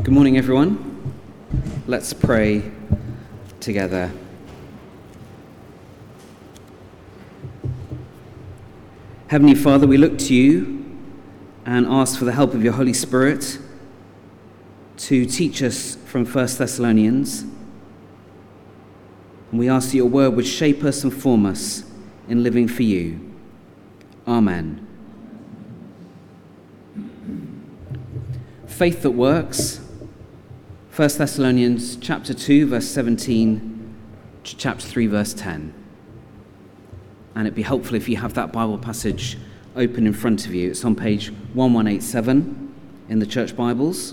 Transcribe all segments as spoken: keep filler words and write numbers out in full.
Good morning, everyone. Let's pray together. Heavenly Father, we look to you and ask for the help of your Holy Spirit to teach us from First Thessalonians. And we ask that your word would shape us and form us in living for you. Amen. Faith that works. First Thessalonians chapter two, verse seventeen to chapter three, verse ten. And it'd be helpful if you have that Bible passage open in front of you. It's on page eleven eighty-seven in the church Bibles.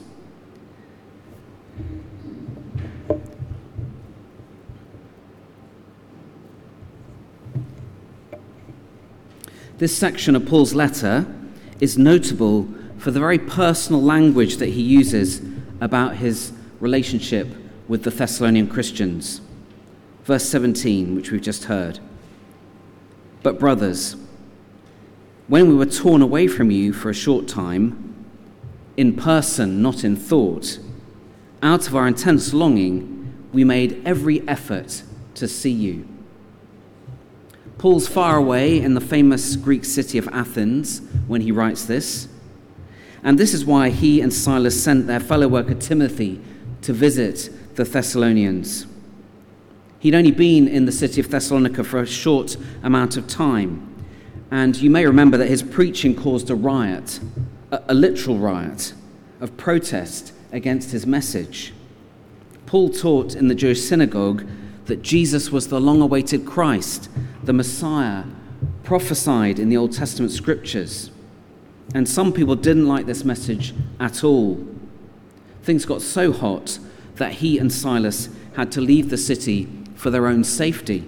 This section of Paul's letter is notable for the very personal language that he uses about his relationship with the Thessalonian Christians. Verse seventeen, which we've just heard. But brothers, when we were torn away from you for a short time, in person, not in thought, out of our intense longing, we made every effort to see you. Paul's far away in the famous Greek city of Athens when he writes this. And this is why he and Silas sent their fellow worker Timothy to visit the Thessalonians. He'd only been in the city of Thessalonica for a short amount of time. And you may remember that his preaching caused a riot, a, a literal riot of protest against his message. Paul taught in the Jewish synagogue that Jesus was the long-awaited Christ, the Messiah, prophesied in the Old Testament scriptures. And some people didn't like this message at all. Things got so hot that he and Silas had to leave the city for their own safety.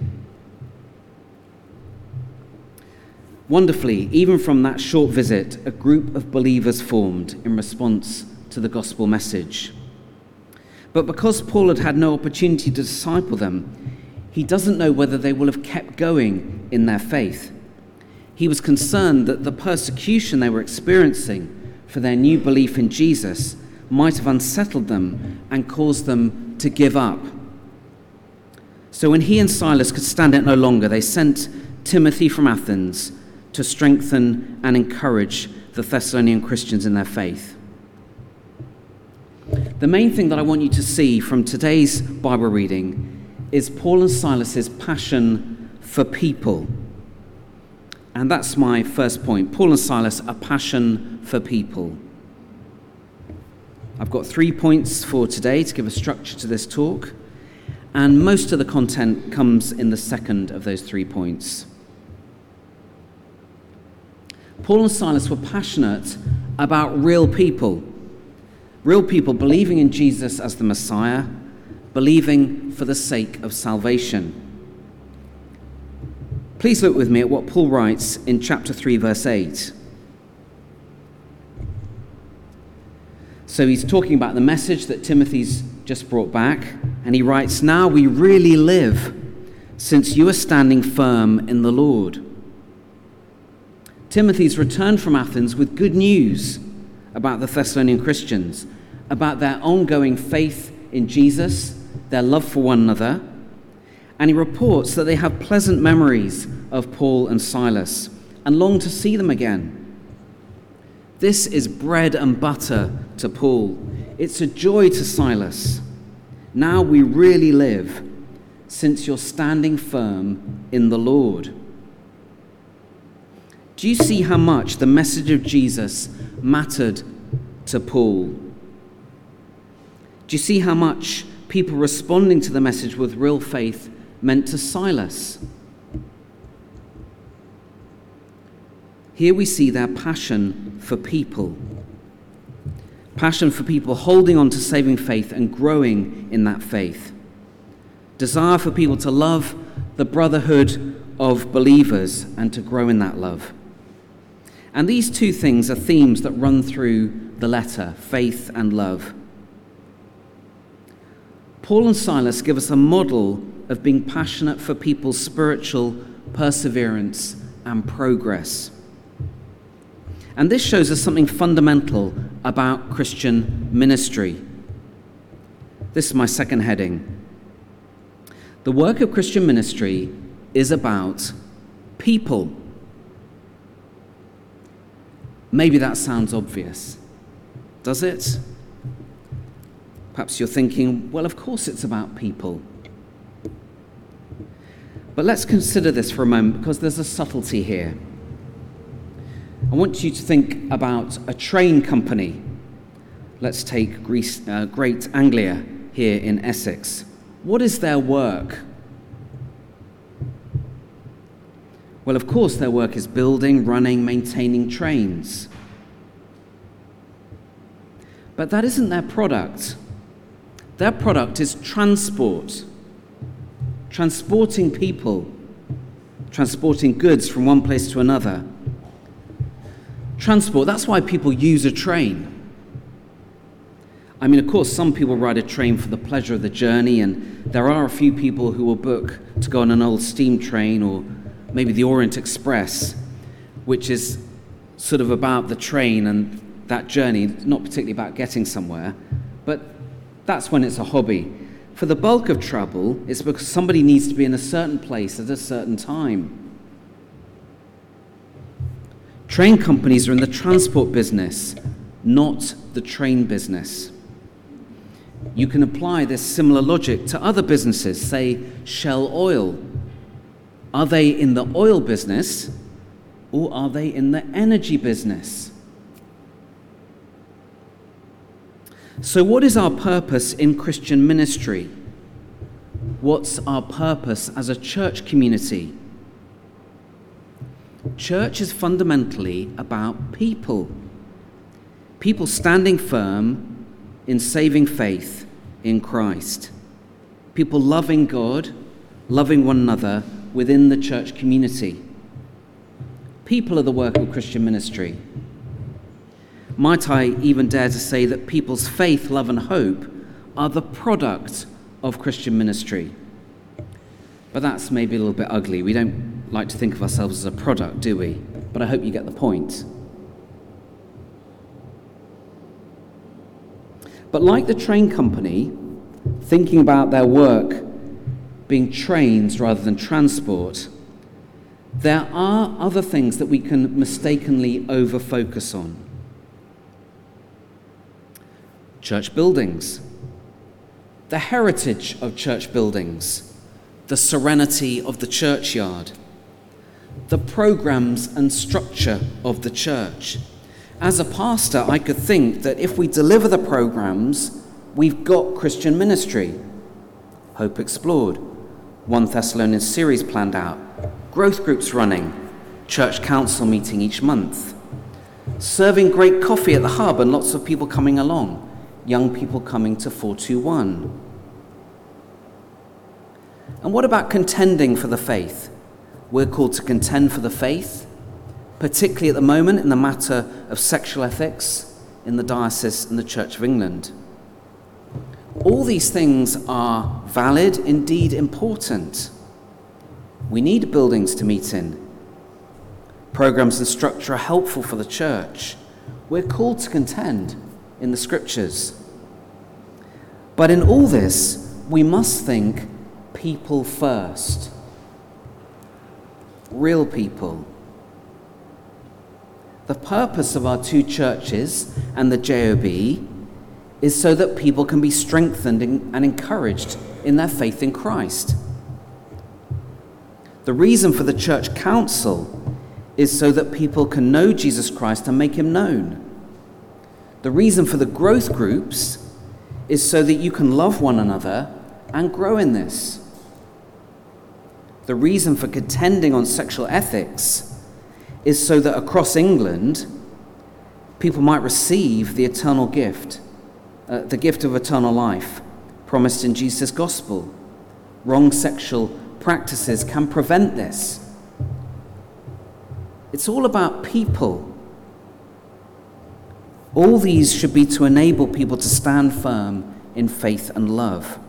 Wonderfully, even from that short visit, a group of believers formed in response to the gospel message. But because Paul had had no opportunity to disciple them, he doesn't know whether they will have kept going in their faith. He was concerned that the persecution they were experiencing for their new belief in Jesus might have unsettled them and caused them to give up. So when he and Silas could stand it no longer, they sent Timothy from Athens to strengthen and encourage the Thessalonian Christians in their faith. The main thing that I want you to see from today's Bible reading is Paul and Silas's passion for people. And that's my first point. Paul and Silas, a passion for people. I've got three points for today to give a structure to this talk. And most of the content comes in the second of those three points. Paul and Silas were passionate about real people. Real people believing in Jesus as the Messiah, believing for the sake of salvation. Please look with me at what Paul writes in chapter three, verse eight. So he's talking about the message that Timothy's just brought back, and he writes, "Now we really live, since you are standing firm in the Lord." Timothy's returned from Athens with good news about the Thessalonian Christians, about their ongoing faith in Jesus, their love for one another, and he reports that they have pleasant memories of Paul and Silas and long to see them again. This is bread and butter to Paul. It's a joy to Silas. Now we really live, since you're standing firm in the Lord. Do you see how much the message of Jesus mattered to Paul? Do you see how much people responding to the message with real faith meant to Silas? Here we see their passion for people. Passion for people holding on to saving faith and growing in that faith. Desire for people to love the brotherhood of believers and to grow in that love. And these two things are themes that run through the letter, faith and love. Paul and Silas give us a model of being passionate for people's spiritual perseverance and progress. And this shows us something fundamental about Christian ministry. This is my second heading. The work of Christian ministry is about people. Maybe that sounds obvious. Does it? Perhaps you're thinking, well, of course it's about people. But let's consider this for a moment, because there's a subtlety here. I want you to think about a train company. Let's take Greece, uh, Great Anglia here in Essex. What is their work? Well, of course, their work is building, running, maintaining trains. But that isn't their product. Their product is transport. Transporting people, transporting goods from one place to another. Transport, that's why people use a train. I mean, of course, some people ride a train for the pleasure of the journey, and there are a few people who will book to go on an old steam train or maybe the Orient Express, which is sort of about the train and that journey, not particularly about getting somewhere, but that's when it's a hobby. For the bulk of travel, it's because somebody needs to be in a certain place at a certain time. Train companies are in the transport business, not the train business. You can apply this similar logic to other businesses, say Shell Oil. Are they in the oil business, or are they in the energy business? So what is our purpose in Christian ministry? What's our purpose as a church community? Church is fundamentally about people. People standing firm in saving faith in Christ. People loving God, loving one another within the church community. People are the work of Christian ministry. Might I even dare to say that people's faith, love, and hope are the product of Christian ministry? But that's maybe a little bit ugly. We don't like to think of ourselves as a product, do we? But I hope you get the point. But like the train company, thinking about their work being trains rather than transport, there are other things that we can mistakenly over-focus on. Church buildings, the heritage of church buildings, the serenity of the churchyard, the programs and structure of the church. As a pastor, I could think that if we deliver the programs, we've got Christian ministry. Hope Explored, First Thessalonians series planned out, growth groups running, church council meeting each month, serving great coffee at the hub and lots of people coming along, young people coming to four two one. And what about contending for the faith? We're called to contend for the faith, particularly at the moment in the matter of sexual ethics in the diocese and the Church of England. All these things are valid, indeed important. We need buildings to meet in. Programs and structure are helpful for the church. We're called to contend in the scriptures. But in all this, we must think people first. Real people. The purpose of our two churches and the J O B is so that people can be strengthened and encouraged in their faith in Christ. The reason for the church council is so that people can know Jesus Christ and make him known. The reason for the growth groups is so that you can love one another and grow in this. The reason for contending on sexual ethics is so that across England, people might receive the eternal gift, uh, the gift of eternal life promised in Jesus' gospel. Wrong sexual practices can prevent this. It's all about people. All these should be to enable people to stand firm in faith and love.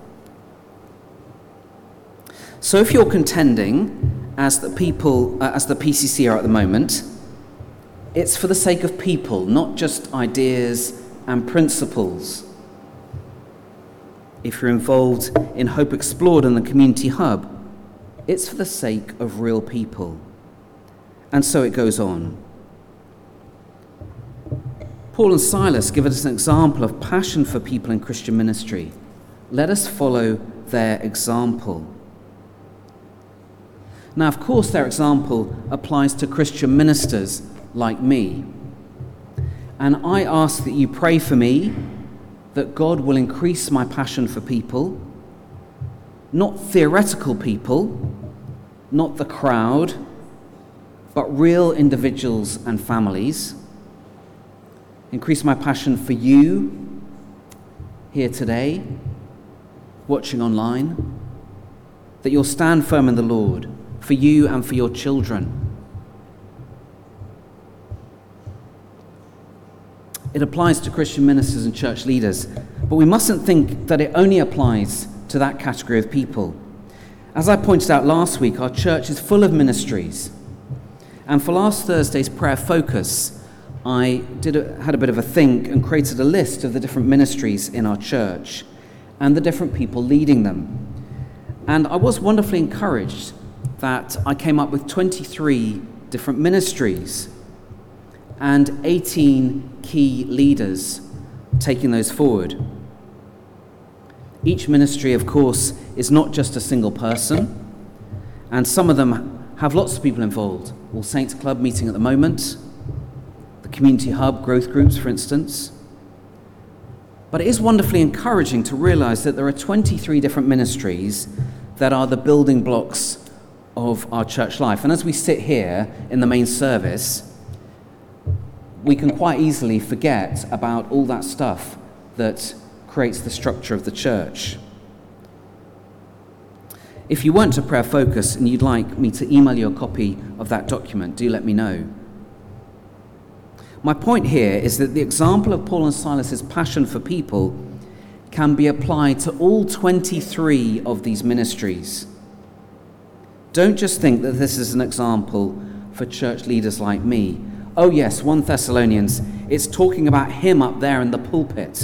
So if you're contending, as the people, uh, as the P C C are at the moment, it's for the sake of people, not just ideas and principles. if you're involved in Hope Explored and the Community Hub, it's for the sake of real people. And so it goes on. Paul and Silas give us an example of passion for people in Christian ministry. Let us follow their example. Now, of course, their example applies to Christian ministers like me. And I ask that you pray for me, that God will increase my passion for people, not theoretical people, not the crowd, but real individuals and families. Increase my passion for you here today, watching online, that you'll stand firm in the Lord, for you and for your children. It applies to Christian ministers and church leaders, but we mustn't think that it only applies to that category of people. As I pointed out last week, our church is full of ministries. And for last Thursday's prayer focus, I did a, had a bit of a think and created a list of the different ministries in our church and the different people leading them. And I was wonderfully encouraged that I came up with twenty-three different ministries and eighteen key leaders taking those forward. Each ministry, of course, is not just a single person, and some of them have lots of people involved. All Saints Club meeting at the moment, the Community Hub, growth groups, for instance. But it is wonderfully encouraging to realize that there are twenty-three different ministries that are the building blocks of our church life. And as we sit here in the main service, we can quite easily forget about all that stuff that creates the structure of the church. If you weren't to Prayer Focus and you'd like me to email you a copy of that document, do let me know. My point here is that the example of Paul and Silas's passion for people can be applied to all twenty-three of these ministries. Don't just think that this is an example for church leaders like me. Oh yes, First Thessalonians, it's talking about him up there in the pulpit.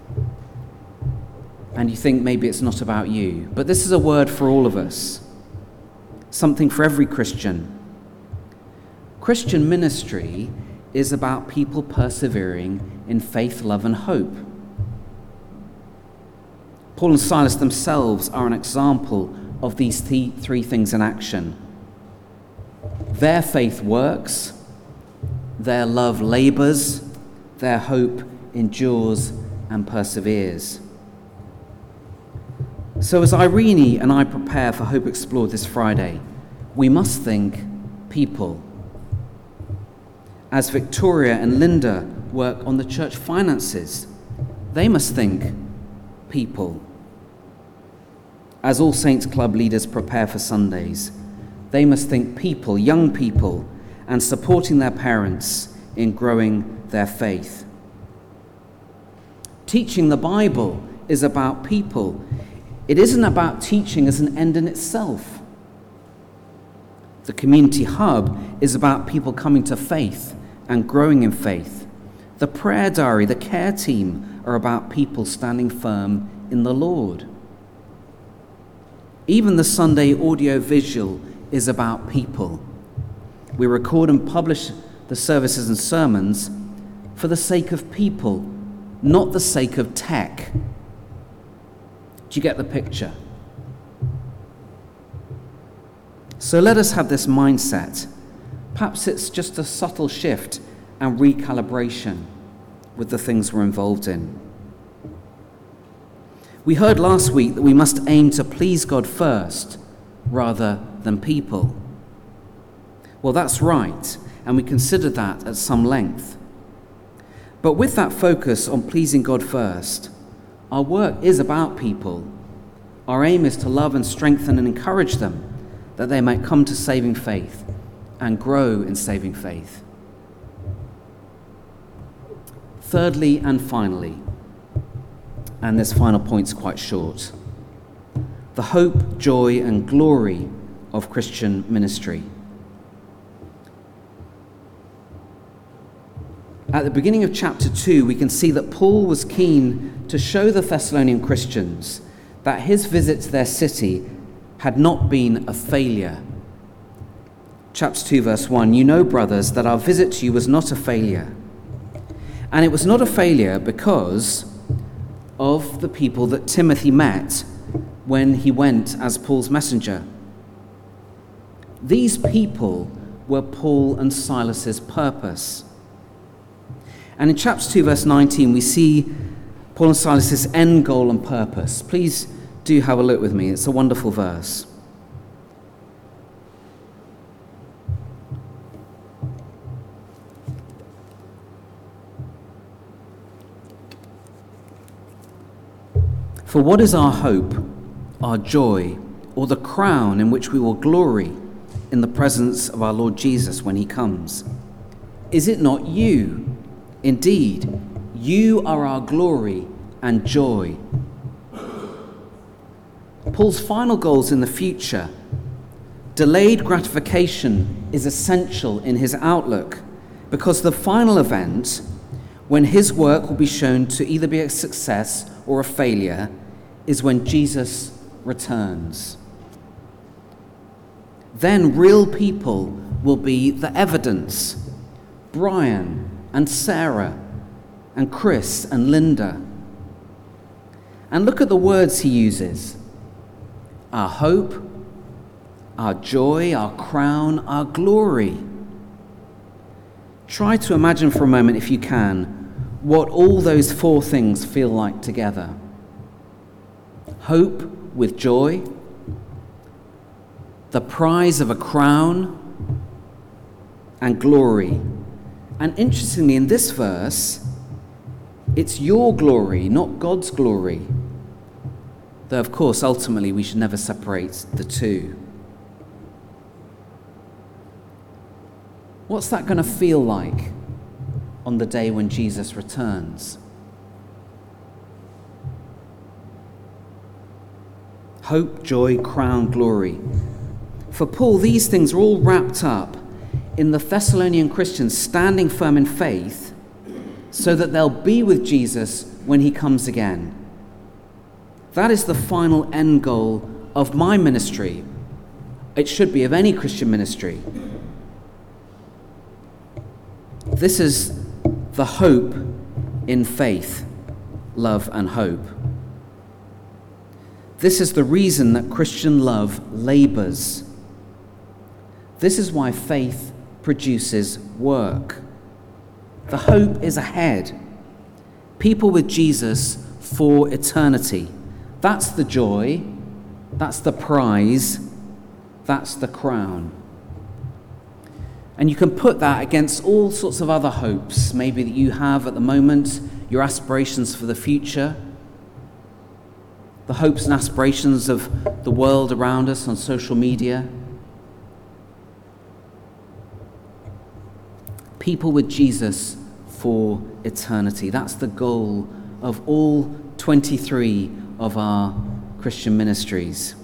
And you think maybe it's not about you. But this is a word for all of us. Something for every Christian. Christian ministry is about people persevering in faith, love, and hope. Paul and Silas themselves are an example of these th- three things in action. Their faith works, their love labors, their hope endures and perseveres. So as Irene and I prepare for Hope Explored this Friday, we must think people. As Victoria and Linda work on the church finances, they must think people. As All Saints Club leaders prepare for Sundays, they must think people, young people, and supporting their parents in growing their faith. Teaching the Bible is about people. It isn't about teaching as an end in itself. The Community Hub is about people coming to faith and growing in faith. The prayer diary, the care team are about people standing firm in the Lord. Even the Sunday audio visual is about people. We record and publish the services and sermons for the sake of people, not the sake of tech. Do you get the picture? So let us have this mindset. Perhaps it's just a subtle shift and recalibration with the things we're involved in. We heard last week that we must aim to please God first rather than people. Well, that's right, and we considered that at some length. But with that focus on pleasing God first, our work is about people. Our aim is to love and strengthen and encourage them that they might come to saving faith and grow in saving faith. Thirdly and finally, and this final point's quite short, the hope, joy, and glory of Christian ministry. At the beginning of chapter two, we can see that Paul was keen to show the Thessalonian Christians that his visit to their city had not been a failure. Chapter two, verse one, "You know, brothers, that our visit to you was not a failure. And it was not a failure because of the people that Timothy met when he went as Paul's messenger." These people were Paul and Silas's purpose. And in chapter two, verse nineteen, we see Paul and Silas's end goal and purpose. Please do have a look with me. It's a wonderful verse. "For what is our hope, our joy, or the crown in which we will glory in the presence of our Lord Jesus when he comes? Is it not you? Indeed, you are our glory and joy." Paul's final goals in the future. Delayed gratification is essential in his outlook, because the final event, when his work will be shown to either be a success or a failure, is when Jesus returns. Then real people will be the evidence. Brian and Sarah and Chris and Linda. And look at the words he uses. Our hope, our joy, our crown, our glory. Try to imagine for a moment, if you can, what all those four things feel like together. Hope with joy, the prize of a crown, and glory. And interestingly, in this verse, it's your glory, not God's glory. Though, of course, ultimately, we should never separate the two. What's that going to feel like on the day when Jesus returns? Hope, joy, crown, glory. For Paul, these things are all wrapped up in the Thessalonian Christians standing firm in faith so that they'll be with Jesus when he comes again. That is the final end goal of my ministry. It should be of any Christian ministry. This is the hope in faith, love, and hope. This is the reason that Christian love labors. This is why faith produces work. The hope is ahead. People with Jesus for eternity. That's the joy. That's the prize. That's the crown. And you can put that against all sorts of other hopes, maybe that you have at the moment, your aspirations for the future, the hopes and aspirations of the world around us on social media. People with Jesus for eternity. That's the goal of all twenty-three of our Christian ministries.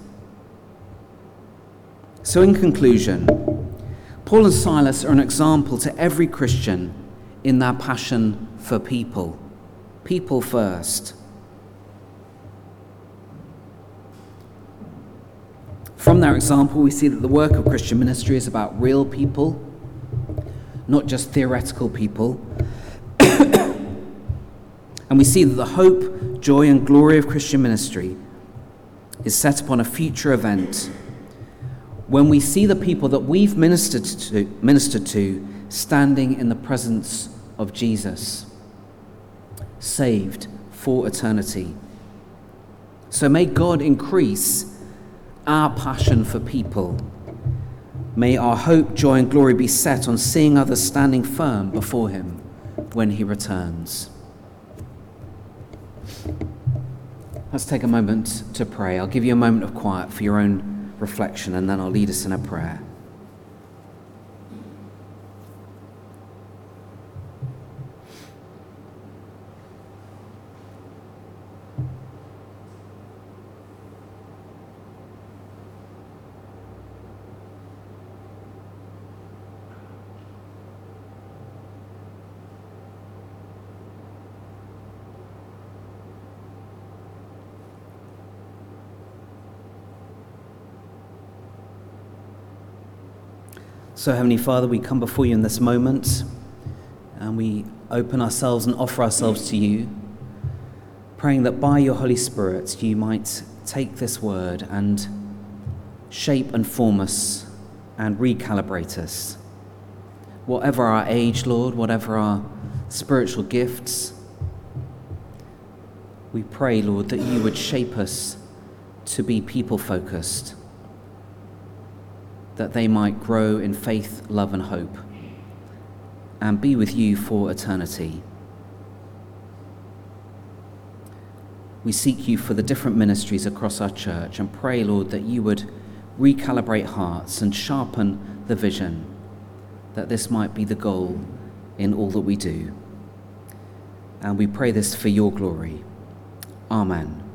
So in conclusion, Paul and Silas are an example to every Christian in their passion for people. People first. From their example, we see that the work of Christian ministry is about real people, not just theoretical people. And we see that the hope, joy, and glory of Christian ministry is set upon a future event when we see the people that we've ministered to, ministered to standing in the presence of Jesus, saved for eternity. So may God increase our passion for people. May our hope, joy, and glory be set on seeing others standing firm before him when he returns. Let's take a moment to pray. I'll give you a moment of quiet for your own reflection, and then I'll lead us in a prayer. So, Heavenly Father, we come before you in this moment and we open ourselves and offer ourselves to you, praying that by your Holy Spirit you might take this word and shape and form us and recalibrate us. Whatever our age, Lord, whatever our spiritual gifts, we pray, Lord, that you would shape us to be people-focused, that they might grow in faith, love, and hope, and be with you for eternity. We seek you for the different ministries across our church and pray, Lord, that you would recalibrate hearts and sharpen the vision, that this might be the goal in all that we do. And we pray this for your glory. Amen.